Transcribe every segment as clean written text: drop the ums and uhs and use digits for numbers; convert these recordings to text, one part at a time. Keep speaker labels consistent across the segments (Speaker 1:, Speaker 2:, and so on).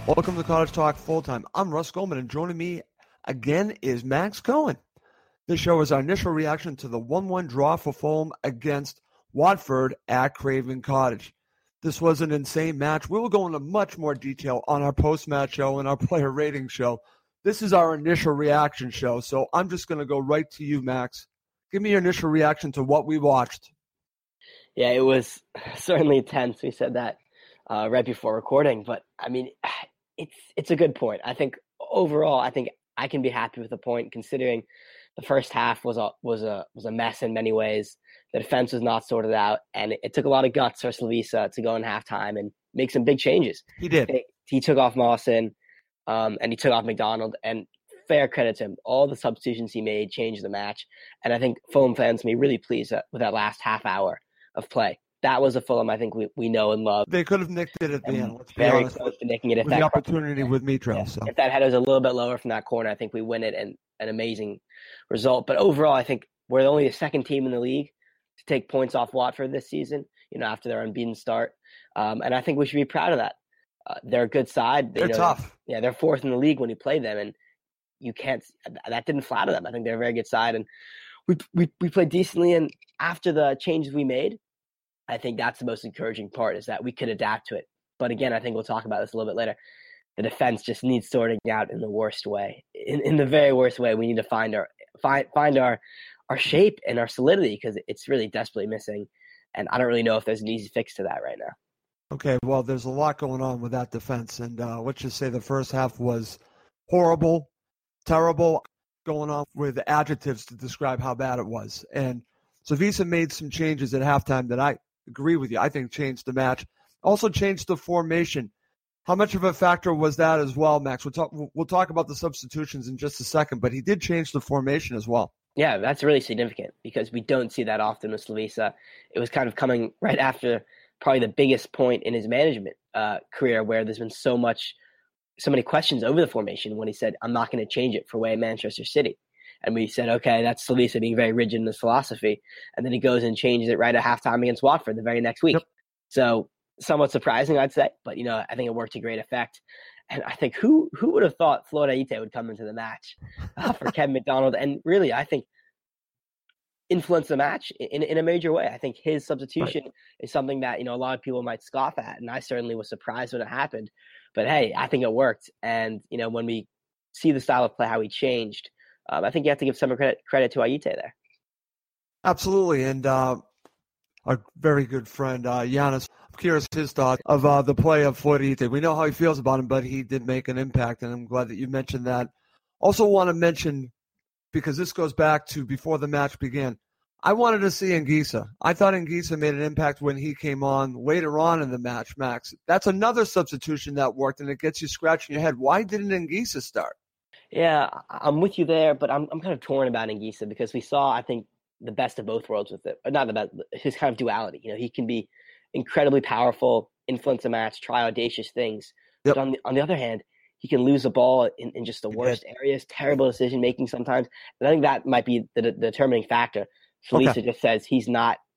Speaker 1: Welcome to Cottage Talk Full-Time. I'm Russ Goldman, and joining me again is Max Cohen. This show is our initial reaction to the 1-1 draw for Fulham against Watford at Craven Cottage. This was an insane match. We will go into much more detail on our post-match show and our player rating show. This is our initial reaction show, so I'm just going to go right to you, Max. Give me your initial reaction to what we watched.
Speaker 2: Yeah, it was certainly tense. We said that right before recording, but I mean, it's a good point. I think overall, I can be happy with the point considering the first half was a mess in many ways. The defense was not sorted out, and it took a lot of guts for Slavisa to go in halftime and make some big changes.
Speaker 1: He did.
Speaker 2: He took off Mawson, and he took off McDonald, and fair credit to him. All the substitutions he made changed the match, and I think Fulham fans can be really pleased with that last half hour of play. That was a Fulham I think we know and love.
Speaker 1: They could have nicked it at the end. Let's be
Speaker 2: very
Speaker 1: honest.
Speaker 2: close to nicking it if
Speaker 1: with
Speaker 2: that
Speaker 1: the opportunity with Mitro.
Speaker 2: Yeah.
Speaker 1: So.
Speaker 2: If that header was a little bit lower from that corner, I think we win it, and an amazing result. But overall, I think we're only the second team in the league to take points off Watford this season, after their unbeaten start. And I think we should be proud of that. They're a good side.
Speaker 1: They're tough.
Speaker 2: Yeah, they're fourth in the league when you play them, and that didn't flatter them. I think they're a very good side, and we played decently. And after the changes we made, I think that's the most encouraging part, is that we could adapt to it. But again, I think we'll talk about this a little bit later. The defense just needs sorting out in the worst way. In the very worst way, we need to find our shape and our solidity, because it's really desperately missing. And I don't really know if there's an easy fix to that right now.
Speaker 1: Okay, well, there's a lot going on with that defense. And let's just say the first half was horrible, terrible, going on with adjectives to describe how bad it was. And Slavisa made some changes at halftime that I agree with you. I think changed the match. Also changed the formation. How much of a factor was that as well, Max? We'll talk about the substitutions in just a second, but he did change the formation as well.
Speaker 2: Yeah, that's really significant because we don't see that often with Slavisa. It was kind of coming right after probably the biggest point in his management career, where there's been so many questions over the formation, when he said, I'm not going to change it for away at Manchester City. And we said, okay, that's Slavisa being very rigid in his philosophy. And then he goes and changes it right at halftime against Watford the very next week. Yep. So somewhat surprising, I'd say. But, I think it worked to great effect. And I think who would have thought Flora Ite would come into the match for Kevin McDonald, and really, I think, influence the match in a major way. I think his substitution is something that, a lot of people might scoff at. And I certainly was surprised when it happened. But, hey, I think it worked. And, when we see the style of play, how he changed, I think you have to give some credit to Ite there.
Speaker 1: Absolutely. And our very good friend, Giannis, I'm curious his thoughts of the play of Flora Ite. We know how he feels about him, but he did make an impact, and I'm glad that you mentioned that. Also want to mention, because this goes back to before the match began, I wanted to see Anguissa. I thought Anguissa made an impact when he came on later on in the match, Max. That's another substitution that worked, and it gets you scratching your head. Why didn't Anguissa start?
Speaker 2: Yeah, I'm with you there, but I'm kind of torn about Anguissa because we saw, I think, the best of both worlds with it. Or not the best, his kind of duality. He can be incredibly powerful, influence a match, try audacious things. Yep. But on the other hand, he can lose the ball in just the worst areas, terrible decision-making sometimes. And I think that might be the determining factor. Slavisa just says he's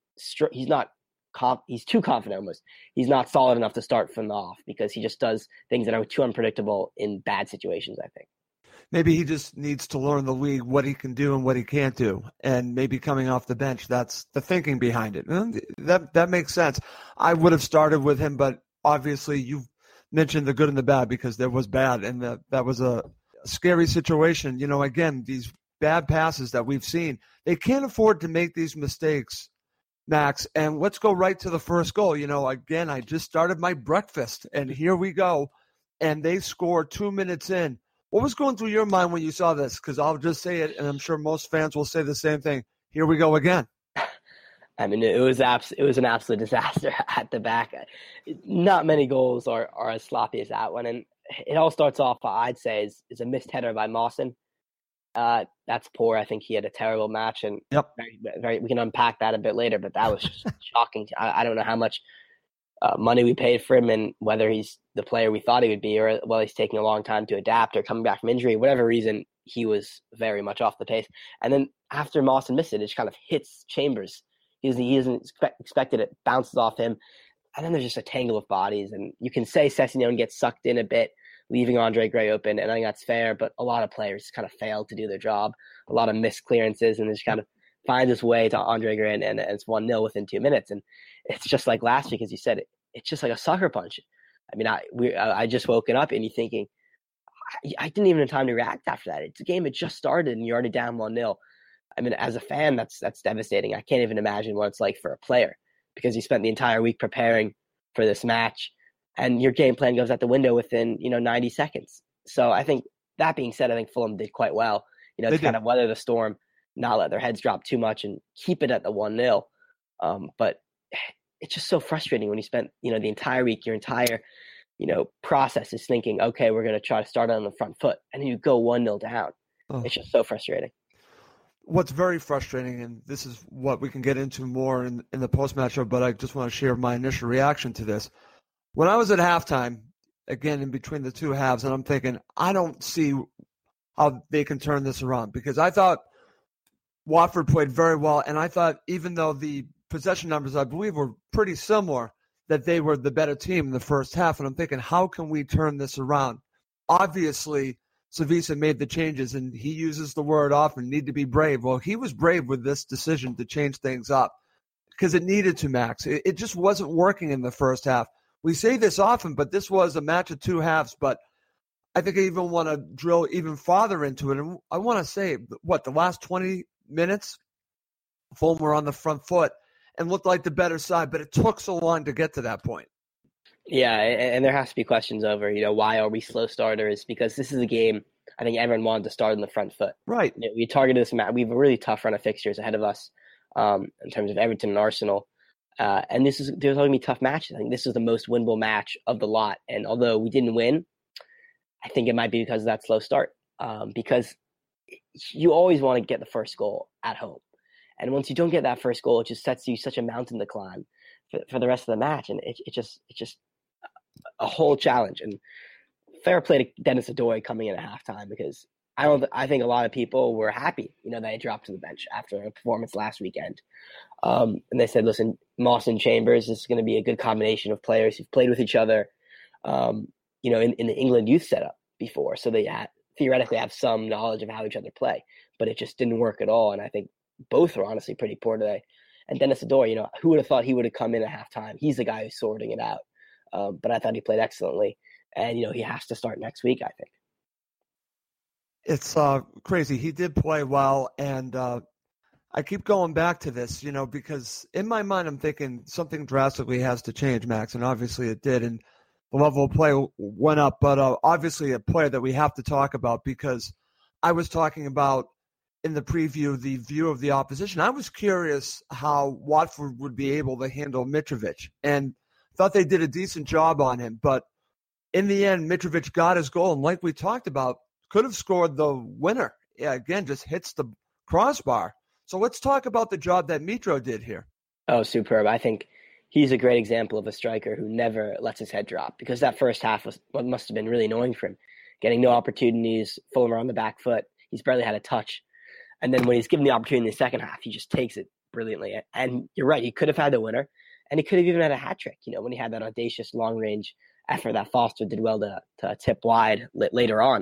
Speaker 2: too confident almost. He's not solid enough to start from the off because he just does things that are too unpredictable in bad situations, I think.
Speaker 1: Maybe he just needs to learn the league, what he can do and what he can't do. And maybe coming off the bench, that's the thinking behind it. And that makes sense. I would have started with him, but obviously you've mentioned the good and the bad because there was bad. And that was a scary situation. Again, these bad passes that we've seen, they can't afford to make these mistakes, Max. And let's go right to the first goal. Again, I just started my breakfast, and here we go. And they score 2 minutes in. What was going through your mind when you saw this? Because I'll just say it, and I'm sure most fans will say the same thing. Here we go again.
Speaker 2: I mean, it was an absolute disaster at the back. Not many goals are as sloppy as that one. And it all starts off, I'd say, is a missed header by Mawson. That's poor. I think he had a terrible match. And we can unpack that a bit later, but that was just shocking. I don't know how much money we paid for him and whether he's the player we thought he would be, or he's taking a long time to adapt or coming back from injury. Whatever reason, he was very much off the pace. And then after Mawson missed it, it just kind of hits Chambers. He isn't expected it, bounces off him. And then there's just a tangle of bodies. And you can say Sessegnon gets sucked in a bit, leaving Andre Gray open, and I think that's fair. But a lot of players kind of failed to do their job. A lot of missed clearances, and just kind of find his way to Andre Gray, and it's 1-0 within 2 minutes. And it's just like last week, as you said, it's just like a sucker punch. I mean, I just woken up and you're thinking, I didn't even have time to react after that. It's a game that just started and you're already down 1-0. I mean, as a fan, that's devastating. I can't even imagine what it's like for a player, because you spent the entire week preparing for this match and your game plan goes out the window within, 90 seconds. So I think, that being said, I think Fulham did quite well, to kind of weather the storm, not let their heads drop too much and keep it at the 1-0. But it's just so frustrating when you spent, the entire week, your entire, process is thinking, okay, we're going to try to start on the front foot, and then you go 1-0 down. Oh. It's just so frustrating.
Speaker 1: What's very frustrating, and this is what we can get into more in the post-match show, but I just want to share my initial reaction to this. When I was at halftime, again, in between the two halves, and I'm thinking, I don't see how they can turn this around, because I thought Watford played very well, and I thought even though the possession numbers, I believe, were pretty similar, that they were the better team in the first half. And I'm thinking, how can we turn this around? Obviously, Savisa made the changes, and he uses the word often, need to be brave. Well, he was brave with this decision to change things up because it needed to, Max. It just wasn't working in the first half. We say this often, but this was a match of two halves. But I think I even want to drill even farther into it. And I want to say, the last 20 minutes, Fulham were on the front foot and looked like the better side, but it took so long to get to that point.
Speaker 2: Yeah, and there has to be questions over, why are we slow starters? Because this is a game I think everyone wanted to start on the front foot.
Speaker 1: Right.
Speaker 2: We targeted this match. We have a really tough run of fixtures ahead of us in terms of Everton and Arsenal. And there's going to be tough matches. I think this is the most winnable match of the lot. And although we didn't win, I think it might be because of that slow start. Because you always want to get the first goal at home. And once you don't get that first goal, it just sets you such a mountain to climb for the rest of the match. And it's just a whole challenge. And fair play to Denis Odoi coming in at halftime, because I think a lot of people were happy, that he dropped to the bench after a performance last weekend. And they said, listen, Moss and Chambers, this is going to be a good combination of players who've played with each other, in the England youth setup before. So they theoretically have some knowledge of how each other play, but it just didn't work at all. And I think both were honestly pretty poor today. And Denis Odoi, who would have thought he would have come in at halftime? He's the guy who's sorting it out. But I thought he played excellently. And, he has to start next week, I think.
Speaker 1: It's crazy. He did play well. And I keep going back to this, because in my mind, I'm thinking something drastically has to change, Max. And obviously it did. And the level of play went up. But obviously a player that we have to talk about, because I was talking about in the preview, the view of the opposition. I was curious how Watford would be able to handle Mitrovic, and thought they did a decent job on him. But in the end, Mitrovic got his goal, and like we talked about, could have scored the winner. Yeah, again, just hits the crossbar. So let's talk about the job that Mitro did here.
Speaker 2: Oh, superb. I think he's a great example of a striker who never lets his head drop, because that first half was what must have been really annoying for him. Getting no opportunities, Fulham on the back foot. He's barely had a touch. And then when he's given the opportunity in the second half, he just takes it brilliantly. And you're right, he could have had the winner, and he could have even had a hat trick, when he had that audacious long-range effort that Foster did well to tip wide later on.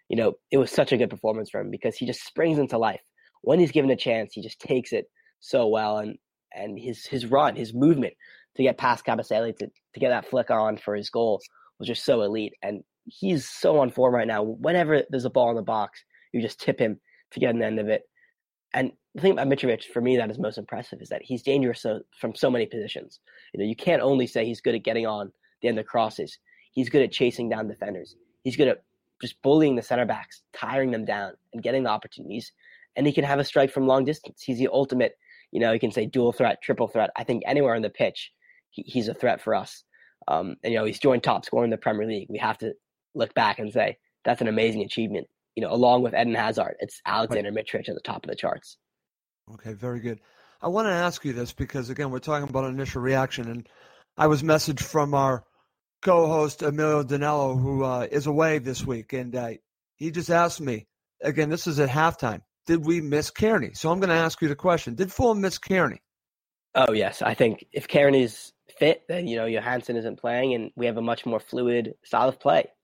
Speaker 2: It was such a good performance for him, because he just springs into life. When he's given a chance, he just takes it so well. And his run, his movement to get past Kabasele, to get that flick on for his goal was just so elite. And he's so on form right now. Whenever there's a ball in the box, you just tip him to get an end of it. And the thing about Mitrovic, for me, that is most impressive is that he's dangerous from so many positions. You can't only say he's good at getting on the end of crosses. He's good at chasing down defenders. He's good at just bullying the center backs, tiring them down, and getting the opportunities. And he can have a strike from long distance. He's the ultimate, you can say dual threat, triple threat. I think anywhere on the pitch, he's a threat for us. And, he's joined top scorer in the Premier League. We have to look back and say that's an amazing achievement. Along with Eden Hazard, it's Alexander Mitrovic at the top of the charts.
Speaker 1: Okay, very good. I want to ask you this because, again, we're talking about initial reaction, and I was messaged from our co-host, Emilio Danello, who is away this week, and he just asked me, again, this is at halftime, did we miss Kearney? So I'm going to ask you the question, did Fulham miss Kearney?
Speaker 2: Oh, yes. I think if Kearney's fit, then, Johansson isn't playing, and we have a much more fluid style of play.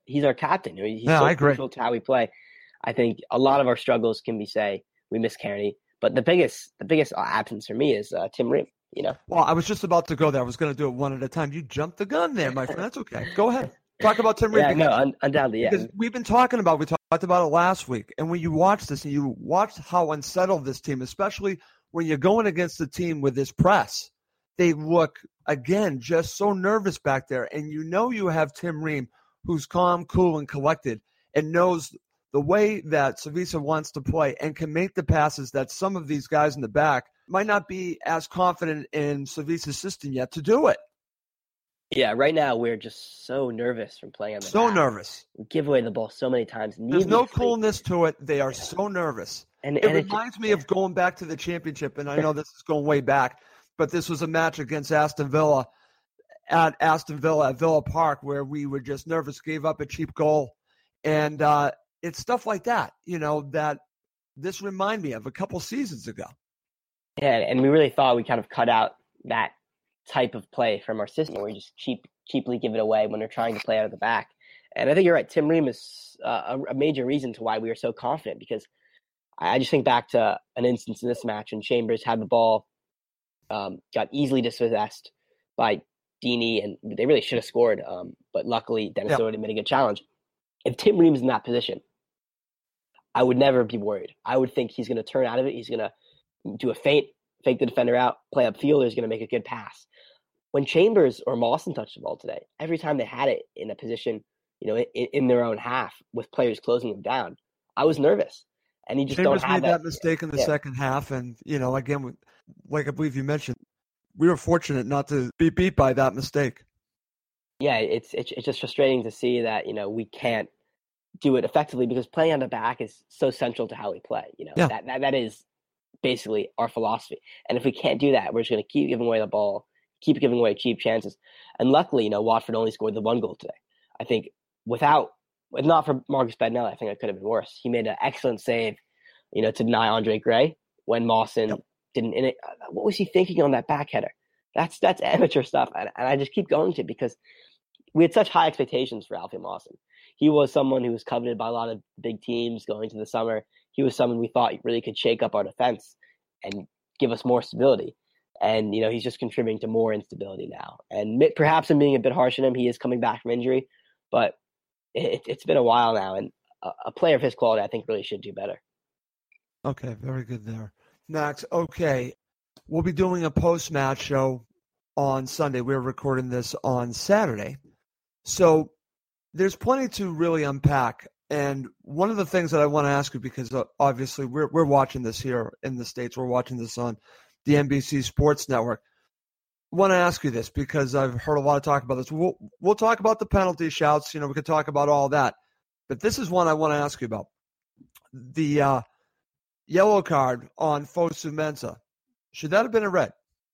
Speaker 2: he's our captain. He's
Speaker 1: Yeah,
Speaker 2: so
Speaker 1: I agree.
Speaker 2: crucial to how we play. I think a lot of our struggles can be say we miss Kearney, but the biggest absence for me is Tim Ream.
Speaker 1: Well, I was just about to go there. I was going to do it one at a time. You jumped the gun there, my friend. That's okay. Go ahead. Talk about Tim Ream.
Speaker 2: Yeah, no, undoubtedly, yeah.
Speaker 1: Because we talked about it last week. And when you watch this and you watch how unsettled this team, especially when you're going against a team with this press, they look, again, just so nervous back there. And you have Tim Ream, who's calm, cool, and collected and knows the way that Slavisa wants to play and can make the passes that some of these guys in the back might not be as confident in Slavisa's system yet to do it.
Speaker 2: Yeah, right now we're just so nervous from playing on the back.
Speaker 1: Nervous.
Speaker 2: We give away the ball so many times.
Speaker 1: There's no coolness to it. They are so nervous. And it reminds me of going back to the championship, and I know this is going way back, but this was a match against Aston Villa at Villa Park where we were just nervous, gave up a cheap goal. And it's stuff like that, that this reminded me of a couple seasons ago.
Speaker 2: Yeah, and we really thought we kind of cut out that type of play from our system. We just cheaply give it away when they're trying to play out of the back. And I think you're right. Tim Ream is a major reason to why we were so confident, because I just think back to an instance in this match when Chambers had the ball, got easily dispossessed by Deeney, and they really should have scored. But luckily, Dennis already made a good challenge. If Tim Ream's in that position, I would never be worried. I would think he's going to turn out of it. He's going to do a feint, fake the defender out, play upfield, or he's going to make a good pass. When Chambers or Mawson touched the ball today, every time they had it in a position, in their own half with players closing them down, I was nervous. And he just
Speaker 1: Chambers
Speaker 2: don't have
Speaker 1: made that mistake in the second half. And, again, like I believe you mentioned, we were fortunate not to be beat by that mistake.
Speaker 2: Yeah, it's just frustrating to see that, we can't do it effectively, because playing on the back is so central to how we play. That is basically our philosophy. And if we can't do that, we're just going to keep giving away the ball, keep giving away cheap chances. And luckily, Watford only scored the one goal today. I think if not for Marcus Bednell, I think it could have been worse. He made an excellent save, to deny Andre Gray when Mawson didn't. What was he thinking on that back header? That's amateur stuff. And I just keep going to, because we had such high expectations for Alfie Mawson. He was someone who was coveted by a lot of big teams going into the summer. He was someone we thought really could shake up our defense and give us more stability. And, he's just contributing to more instability now. And perhaps I'm being a bit harsh on him. He is coming back from injury, but it's been a while now. And a player of his quality, I think, really should do better.
Speaker 1: Okay, very good there. Max, okay. We'll be doing a post-match show on Sunday. We're recording this on Saturday. So there's plenty to really unpack. And one of the things that I want to ask you, because obviously we're watching this here in the States, we're watching this on the NBC Sports Network. I want to ask you this because I've heard a lot of talk about this. We'll talk about the penalty shouts. We could talk about all that. But this is one I want to ask you about. The yellow card on Fosu Mensah. Should that have been a red?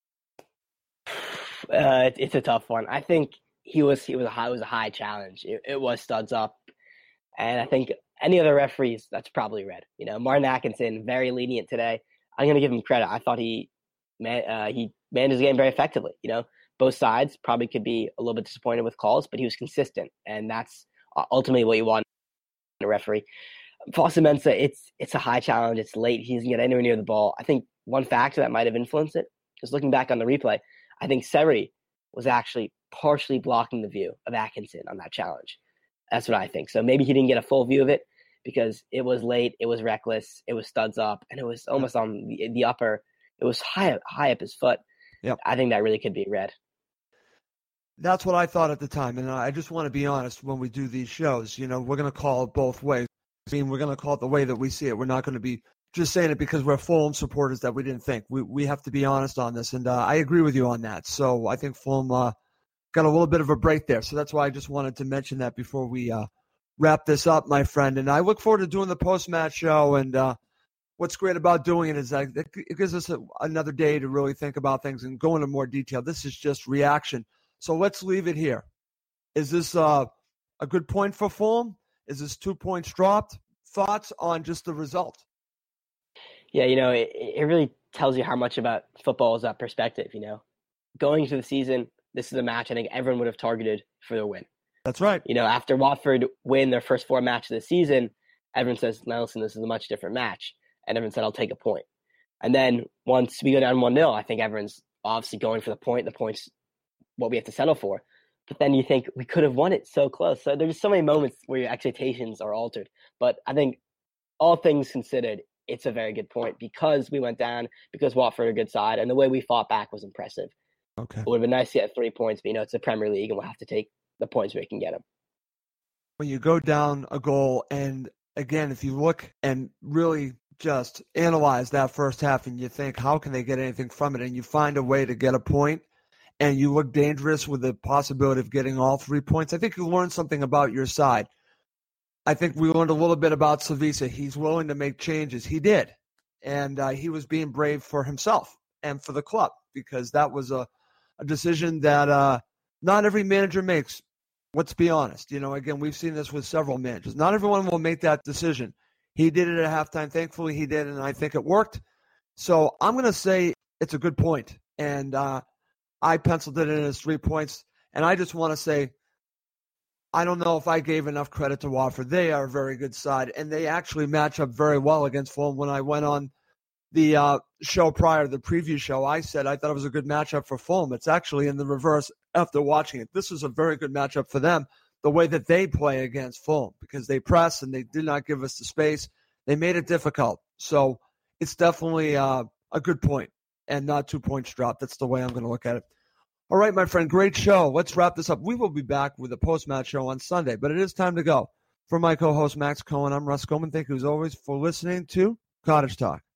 Speaker 2: It's a tough one. I think it was a high challenge. It was studs up. And I think any other referees, that's probably red. Martin Atkinson, very lenient today. I'm going to give him credit. I thought he managed his game very effectively. Both sides probably could be a little bit disappointed with calls, but he was consistent. And that's ultimately what you want in a referee. Fosu Mensah, it's a high challenge. It's late. He doesn't get anywhere near the ball. I think one factor that might have influenced it, just looking back on the replay, I think Seri was actually partially blocking the view of Atkinson on that challenge. That's what I think. So maybe he didn't get a full view of it because it was late, it was reckless, it was studs up, and it was almost on the upper. It was high up his foot. Yep. I think that really could be red.
Speaker 1: That's what I thought at the time, and I just want to be honest when we do these shows. We're going to call it both ways. We're going to call it the way that we see it. We're not going to be just saying it because we're Fulham supporters that we didn't think. We have to be honest on this, and I agree with you on that. So I think Fulham got a little bit of a break there. So that's why I just wanted to mention that before we wrap this up, my friend. And I look forward to doing the post-match show. And what's great about doing it is that it gives us another day to really think about things and go into more detail. This is just reaction. So let's leave it here. Is this a good point for Fulham? Is this 2 points dropped? Thoughts on just the result?
Speaker 2: Yeah, it really tells you how much about football is that perspective, Going into the season, this is a match I think everyone would have targeted for the win.
Speaker 1: That's right.
Speaker 2: After Watford win their first 4 matches of the season, everyone says, "Now listen, this is a much different match," and everyone said, "I'll take a point." And then once we go down 1-0, I think everyone's obviously going for the point. The point's what we have to settle for. But then you think we could have won it so close. So there's just so many moments where your expectations are altered. But I think all things considered, it's a very good point because we went down, because Watford are a good side, and the way we fought back was impressive.
Speaker 1: Okay.
Speaker 2: It would have been nice to get 3 points, but it's the Premier League, and we'll have to take the points where we can get them.
Speaker 1: When you go down a goal, and again, if you look and really just analyze that first half and you think, how can they get anything from it? And you find a way to get a point, and you look dangerous with the possibility of getting all 3 points, I think you learn something about your side. I think we learned a little bit about Slavisa. He's willing to make changes. He did. And he was being brave for himself and for the club, because that was a decision that not every manager makes. Let's be honest. Again, we've seen this with several managers. Not everyone will make that decision. He did it at halftime. Thankfully, he did, and I think it worked. So I'm going to say it's a good point. And I penciled it in as 3 points. And I just want to say, I don't know if I gave enough credit to Watford. They are a very good side, and they actually match up very well against Fulham. When I went on the show prior, the preview show, I said I thought it was a good matchup for Fulham. It's actually in the reverse after watching it. This is a very good matchup for them, the way that they play against Fulham, because they press and they did not give us the space. They made it difficult. So it's definitely a good point and not 2 points dropped. That's the way I'm going to look at it. All right, my friend, great show. Let's wrap this up. We will be back with a post-match show on Sunday, but it is time to go. For my co-host, Max Cohen, I'm Russ Coleman. Thank you, as always, for listening to Cottage Talk.